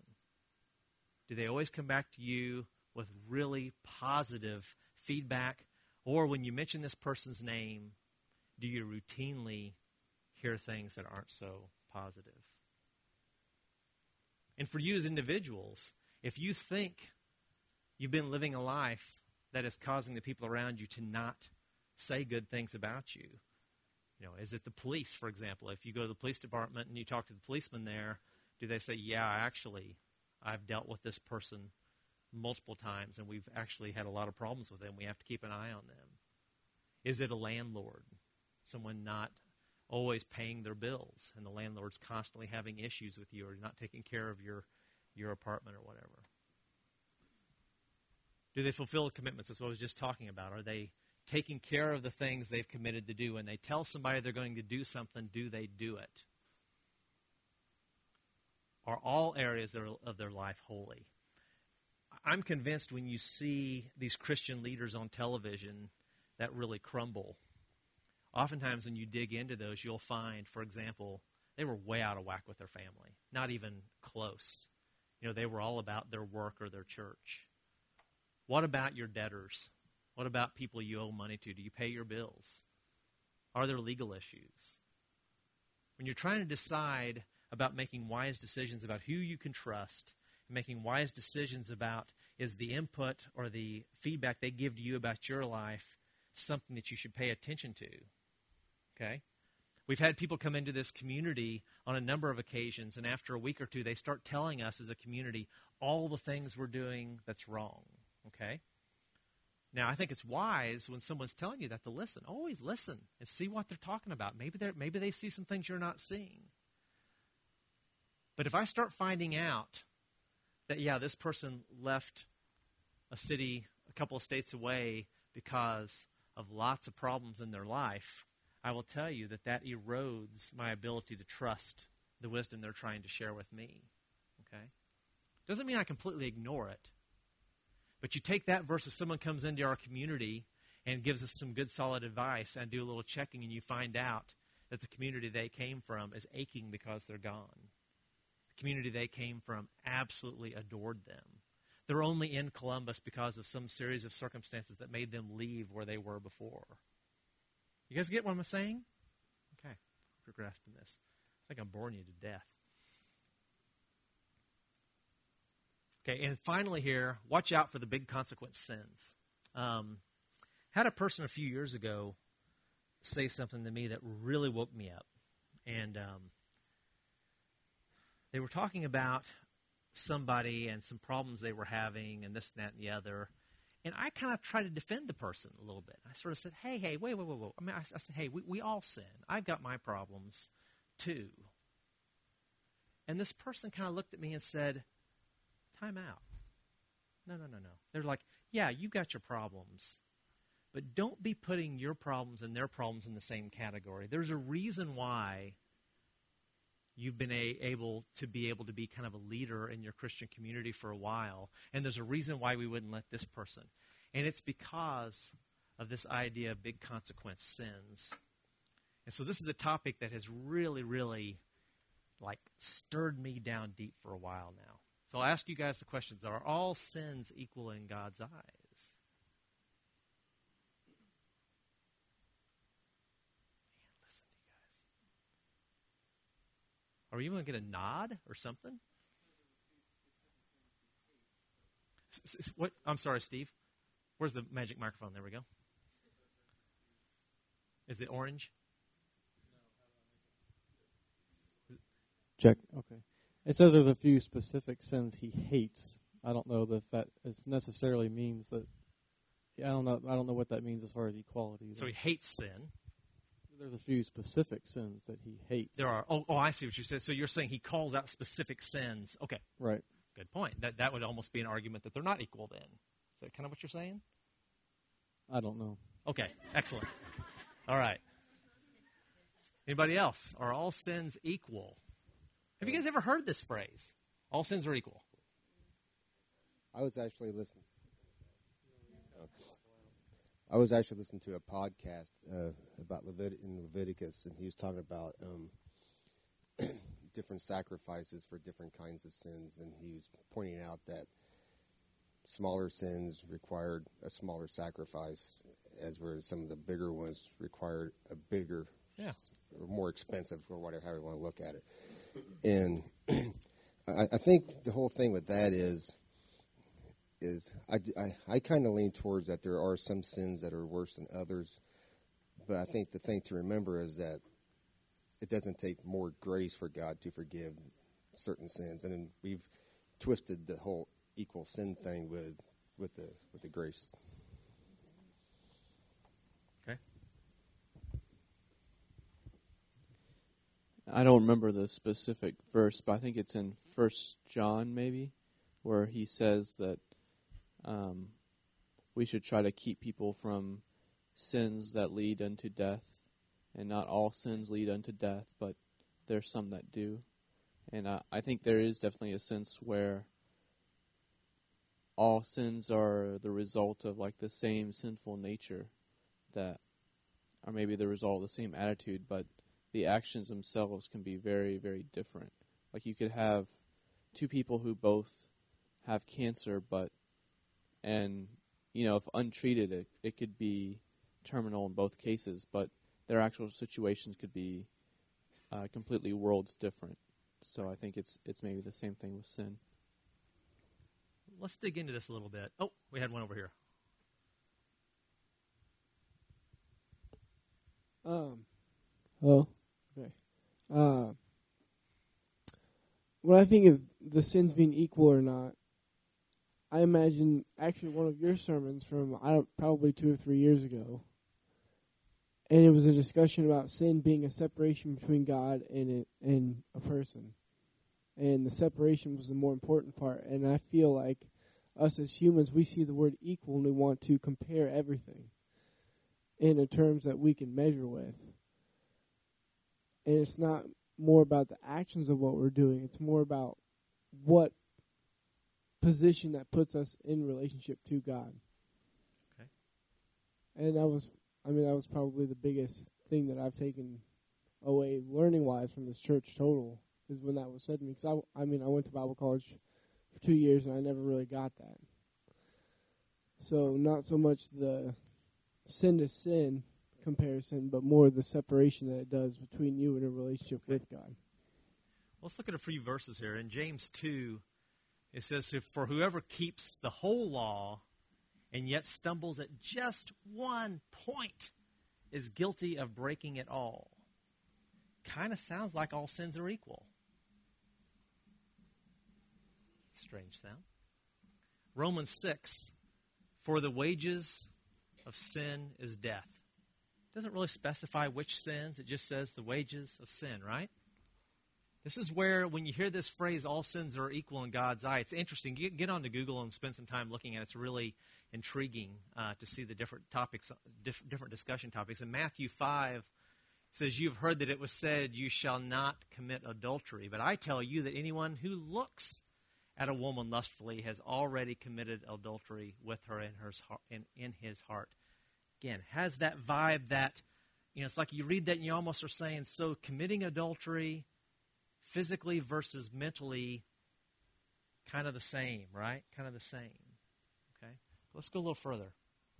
Do they always come back to you with really positive feedback? Or when you mention this person's name, do you routinely hear things that aren't so positive? And for you as individuals, if you think you've been living a life that is causing the people around you to not say good things about you. You know, is it the police, for example? If you go to the police department and you talk to the policeman there, do they say, yeah, actually, I've dealt with this person multiple times, and we've actually had a lot of problems with them. We have to keep an eye on them. Is it a landlord, someone not always paying their bills, and the landlord's constantly having issues with you or not taking care of your, your apartment or whatever? Do they fulfill the commitments? That's what I was just talking about. Are they taking care of the things they've committed to do? When they tell somebody they're going to do something, do they do it? Are all areas of their life holy? I'm convinced when you see these Christian leaders on television that really crumble, oftentimes when you dig into those, you'll find, for example, they were way out of whack with their family, not even close. You know, they were all about their work or their church. What about your debtors? What about people you owe money to? Do you pay your bills? Are there legal issues? When you're trying to decide about making wise decisions about who you can trust, and making wise decisions about is the input or the feedback they give to you about your life something that you should pay attention to. Okay? We've had people come into this community on a number of occasions, and after a week or two, they start telling us as a community all the things we're doing that's wrong. Okay? Now, I think it's wise when someone's telling you that to listen. Always listen and see what they're talking about. Maybe they maybe they see some things you're not seeing. But if I start finding out that, yeah, this person left a city a couple of states away because of lots of problems in their life, I will tell you that that erodes my ability to trust the wisdom they're trying to share with me. Okay? Doesn't mean I completely ignore it. But you take that versus someone comes into our community and gives us some good solid advice and do a little checking, and you find out that the community they came from is aching because they're gone. The community they came from absolutely adored them. They're only in Columbus because of some series of circumstances that made them leave where they were before. You guys get what I'm saying? Okay, if you're grasping this. I think I'm boring you to death. Okay, and finally here, watch out for the big consequence sins. Um, had a person a few years ago say something to me that really woke me up. And um, they were talking about somebody and some problems they were having and this and that and the other. And I kind of tried to defend the person a little bit. I sort of said, hey, hey, wait, wait, wait, wait. I mean, I, I said, hey, we, we all sin. I've got my problems too. And this person kind of looked at me and said, time out. No, no, no, no. They're like, yeah, you got your problems, but don't be putting your problems and their problems in the same category. There's a reason why you've been a, able to be able to be kind of a leader in your Christian community for a while, and there's a reason why we wouldn't let this person. And it's because of this idea of big consequence sins. And so this is a topic that has really, really like stirred me down deep for a while now. So I'll ask you guys the questions. Are all sins equal in God's eyes? Man, listen to you guys. Are we even going to get a nod or something? S- s- What? I'm sorry, Steve. Where's the magic microphone? There we go. Is it orange? Check. Okay. It says there's a few specific sins he hates. I don't know that that it necessarily means that. I don't know. I don't know what that means as far as equality. So he hates sin. There's a few specific sins that he hates. There are. Oh, oh, I see what you said. So you're saying he calls out specific sins. Okay. Right. Good point. That that would almost be an argument that they're not equal then. Is that kind of what you're saying? I don't know. Okay. Excellent. All right. Anybody else? Are all sins equal? Have you guys ever heard this phrase? All sins are equal. I was actually listening. I was actually listening to a podcast uh, about Levit- in Leviticus, and he was talking about um, different sacrifices for different kinds of sins, and he was pointing out that smaller sins required a smaller sacrifice, as whereas some of the bigger ones required a bigger, Yeah. or more expensive, or whatever, however you want to look at it. And I, I think the whole thing with that is is I, I, I kind of lean towards that there are some sins that are worse than others, but I think the thing to remember is that it doesn't take more grace for God to forgive certain sins, and then we've twisted the whole equal sin thing with with the with the grace. Okay. I don't remember the specific verse, but I think it's in First John, maybe, where he says that um, we should try to keep people from sins that lead unto death, and not all sins lead unto death, but there's some that do. And uh, I think there is definitely a sense where all sins are the result of like the same sinful nature that, or maybe the result of the same attitude, but the actions themselves can be very, very different. Like you could have two people who both have cancer, but, and, you know, if untreated, it, it could be terminal in both cases, but their actual situations could be uh, completely worlds different. So I think it's it's maybe the same thing with sin. Let's dig into this a little bit. Oh, we had one over here. Um. Oh. Okay. Uh. When I think of the sins being equal or not, I imagine actually one of your sermons from I don't probably two or three years ago, and it was a discussion about sin being a separation between God and it, and a person, and the separation was the more important part. And I feel like us as humans, we see the word equal and we want to compare everything in a terms that we can measure with. And it's not more about the actions of what we're doing. It's more about what position that puts us in relationship to God. Okay. And that was, I mean, that was probably the biggest thing that I've taken away learning-wise from this church total, is when that was said to me. Because, I, I mean, I went to Bible college for two years, and I never really got that. So not so much the sin to sin comparison, but more the separation that it does between you and a relationship Okay. with God. Let's look at a few verses here. In James two, it says, "For whoever keeps the whole law and yet stumbles at just one point is guilty of breaking it all." Kind of sounds like all sins are equal. Strange sound. Romans six, "For the wages of sin is death." Doesn't really specify which sins. It just says the wages of sin, right? This is where, when you hear this phrase, all sins are equal in God's eye, it's interesting. Get, get onto Google and spend some time looking at it. It's really intriguing uh, to see the different topics, diff- different discussion topics. In Matthew five, it says, "You've heard that it was said, 'You shall not commit adultery.' But I tell you that anyone who looks at a woman lustfully has already committed adultery with her in, her, in, in his heart." Again, has that vibe that, you know, it's like you read that and you almost are saying, so committing adultery physically versus mentally, kind of the same, right? Kind of the same. Okay? Let's go a little further.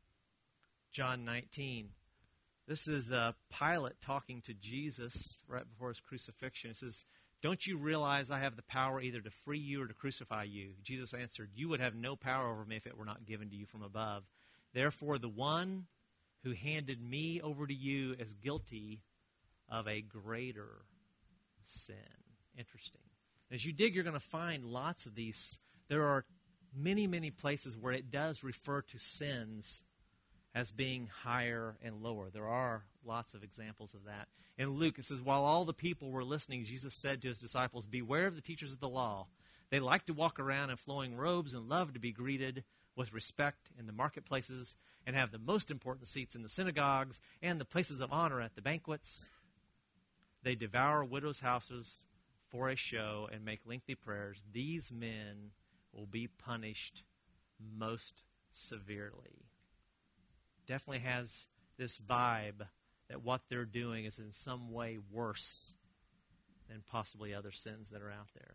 John nineteen. This is uh, Pilate talking to Jesus right before his crucifixion. It says, "Don't you realize I have the power either to free you or to crucify you?" Jesus answered, "You would have no power over me if it were not given to you from above. Therefore, the one who handed me over to you is guilty of a greater sin." Interesting. As you dig, you're going to find lots of these. There are many, many places where it does refer to sins as being higher and lower. There are lots of examples of that. In Luke, it says, "While all the people were listening, Jesus said to his disciples, 'Beware of the teachers of the law. They like to walk around in flowing robes and love to be greeted with respect in the marketplaces and have the most important seats in the synagogues and the places of honor at the banquets. They devour widows' houses for a show and make lengthy prayers. These men will be punished most severely.'" Definitely has this vibe that what they're doing is in some way worse than possibly other sins that are out there.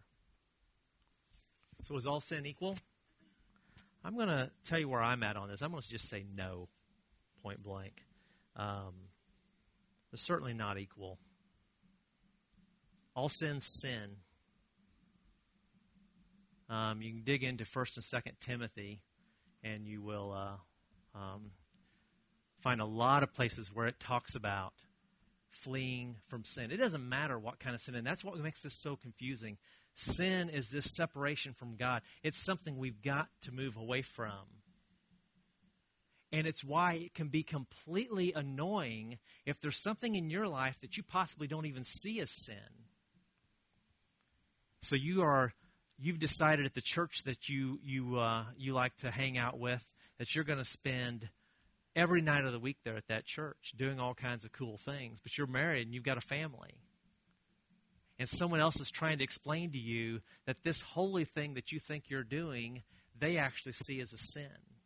So is all sin equal? I'm going to tell you where I'm at on this. I'm going to just say no, point blank. Um, they're certainly not equal. All sins sin. Um, you can dig into First and Second Timothy. and you will uh, um, find a lot of places where it talks about fleeing from sin. It doesn't matter what kind of sin, and that's what makes this so confusing. Sin is this separation from God. It's something we've got to move away from. And it's why it can be completely annoying if there's something in your life that you possibly don't even see as sin. So you are, you've decided at the church that you you uh, you like to hang out with that you're going to spend every night of the week there at that church doing all kinds of cool things. But you're married and you've got a family. And someone else is trying to explain to you that this holy thing that you think you're doing, they actually see as a sin.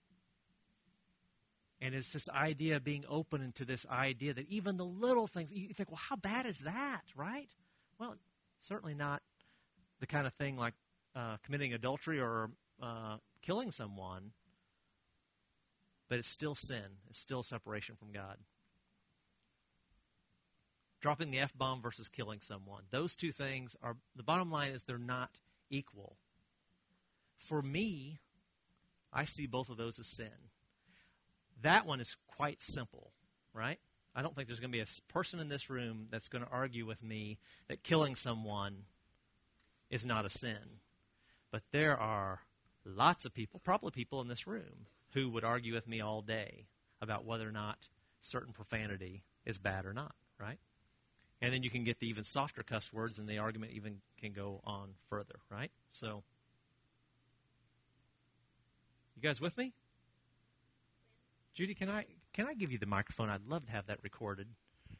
And it's this idea of being open to this idea that even the little things, you think, well, how bad is that, right? Well, certainly not the kind of thing like uh, committing adultery or uh, killing someone, but it's still sin. It's still separation from God. Dropping the F-bomb versus killing someone. Those two things are, the bottom line is they're not equal. For me, I see both of those as sin. That one is quite simple, right? I don't think there's going to be a person in this room that's going to argue with me that killing someone is not a sin. But there are lots of people, probably people in this room, who would argue with me all day about whether or not certain profanity is bad or not, right? And then you can get the even softer cuss words, and the argument even can go on further, right? So, you guys with me? Judy, can I can I give you the microphone? I'd love to have that recorded.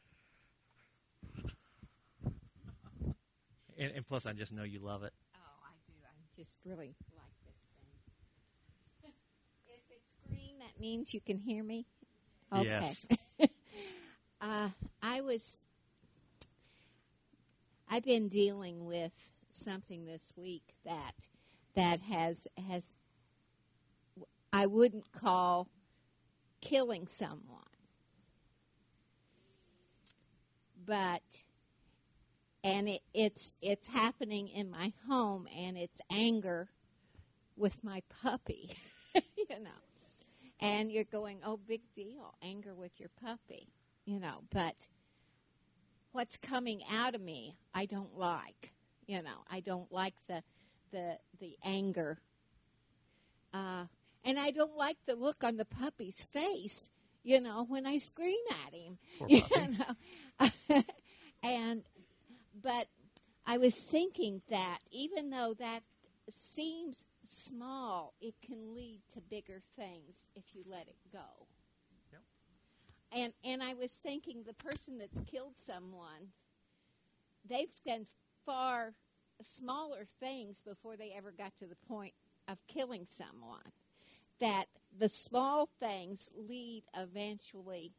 And, and plus, I just know you love it. Oh, I do. I just really like this thing. If it's green, that means you can hear me? Okay. Yes. uh, I was... I've been dealing with something this week that that has has I wouldn't call killing someone, but and it, it's it's happening in my home, and it's anger with my puppy, you know, and you're going, oh, big deal, anger with your puppy, you know, but what's coming out of me, I don't like. You know, I don't like the the the anger, uh, and I don't like the look on the puppy's face. You know, when I scream at him. Poor you puppy. know, and but I was thinking that even though that seems small, it can lead to bigger things if you let it go. And and I was thinking the person that's killed someone, they've done far smaller things before they ever got to the point of killing someone. That the small things lead eventually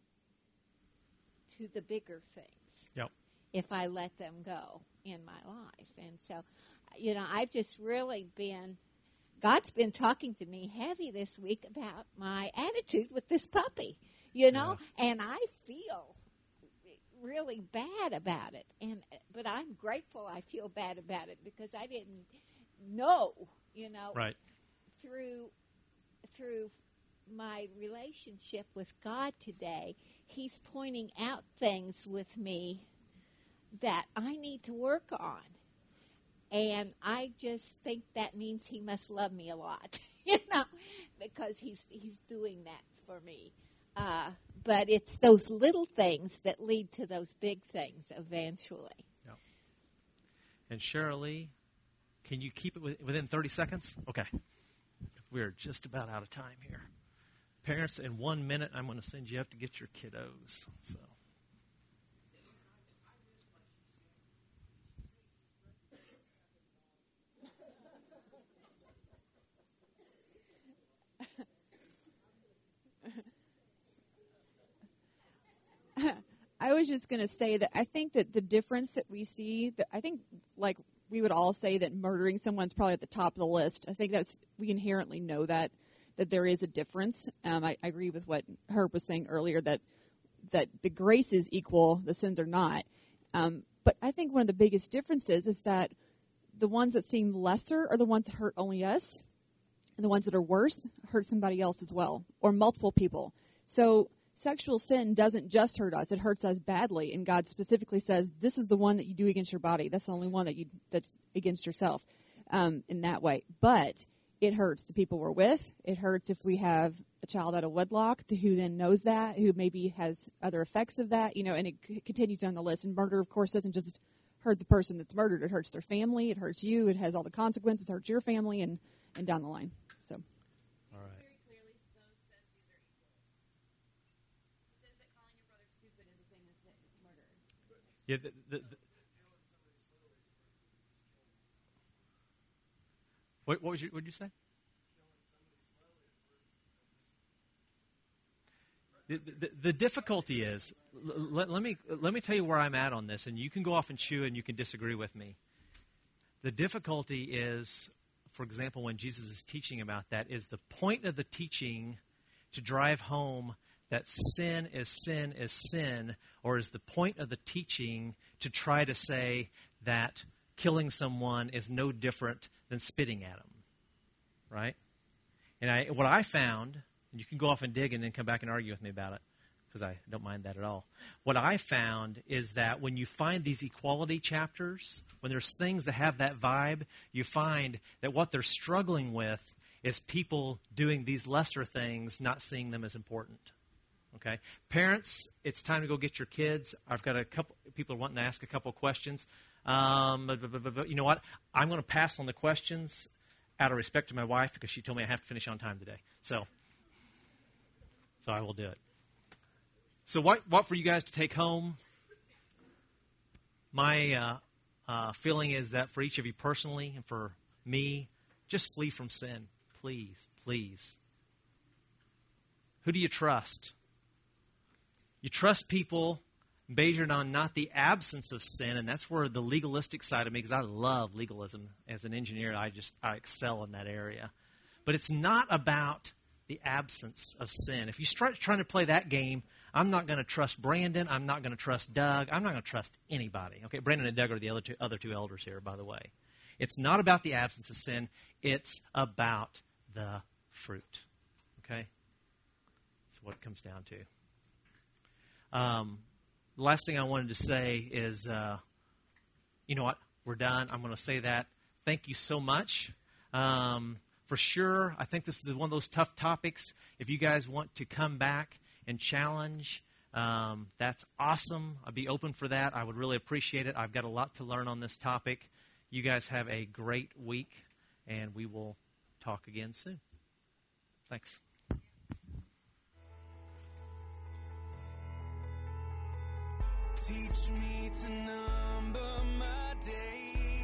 to the bigger things. Yep. If I let them go in my life. And so, you know, I've just really been, God's been talking to me heavy this week about my attitude with this puppy. You know, yeah. And I feel really bad about it. And but I'm grateful I feel bad about it because I didn't know, you know, right. through through my relationship with God today, He's pointing out things with me that I need to work on. And I just think that means He must love me a lot, you know, because He's He's doing that for me. Uh, but it's those little things that lead to those big things eventually. Yep. And Cheryl Lee, can you keep it within thirty seconds? Okay. We're just about out of time here. Parents, in one minute, I'm going to send you up to get your kiddos. So. I was just going to say that I think that the difference that we see, that I think, like, we would all say that murdering someone's probably at the top of the list. I think that's, we inherently know that, that there is a difference. Um, I, I agree with what Herb was saying earlier, that that the grace is equal, the sins are not. Um, but I think one of the biggest differences is that the ones that seem lesser are the ones that hurt only us, And the ones that are worse hurt somebody else as well, or multiple people. So sexual sin doesn't just hurt us; it hurts us badly. And God specifically says, "This is the one that you do against your body. That's the only one that you that's against yourself." Um, in that way, but it hurts the people we're with. It hurts if we have a child out of wedlock who then knows that, who maybe has other effects of that, you know, and it c- continues down the list. And murder, of course, doesn't just hurt the person that's murdered. It hurts their family. It hurts you. It has all the consequences. It hurts your family, and, and down the line. So, All right. Very clearly, those says these are equal. It says that calling your brother stupid is the same as murder. Yeah, the, the, the, what, what was you, what did you say? The, the, the difficulty is, let, let me let me tell you where I'm at on this, and you can go off and chew, and you can disagree with me. The difficulty is, for example, when Jesus is teaching about that, is the point of the teaching to drive home that sin is sin is sin, or is the point of the teaching to try to say that killing someone is no different than spitting at them, right? And I, what I found, and you can go off and dig and then come back and argue with me about it, because I don't mind that at all. What I found is that when you find these equality chapters, when there's things that have that vibe, you find that what they're struggling with is people doing these lesser things, not seeing them as important. Okay, parents, it's time to go get your kids. I've got a couple people wanting to ask a couple questions. Um, but, but, but, but you know what? I'm going to pass on the questions out of respect to my wife because she told me I have to finish on time today. So, so I will do it. So, what what for you guys to take home? My uh, uh, feeling is that for each of you personally and for me, just flee from sin, please, please. Who do you trust? You trust people based on not the absence of sin, and that's where the legalistic side of me, because I love legalism. As an engineer, I just I excel in that area. But it's not about the absence of sin. If you start trying to play that game, I'm not going to trust Brandon. I'm not going to trust Doug. I'm not going to trust anybody. Okay, Brandon and Doug are the other two, other two elders here, by the way. It's not about the absence of sin. It's about the fruit. Okay? That's what it comes down to. Um, the last thing I wanted to say is, uh, you know what? We're done. I'm going to say that. Thank you so much. Um, for sure, I think this is one of those tough topics. If you guys want to come back and challenge, um, that's awesome. I'd be open for that. I would really appreciate it. I've got a lot to learn on this topic. You guys have a great week, and we will talk again soon. Thanks. Teach me to number my days.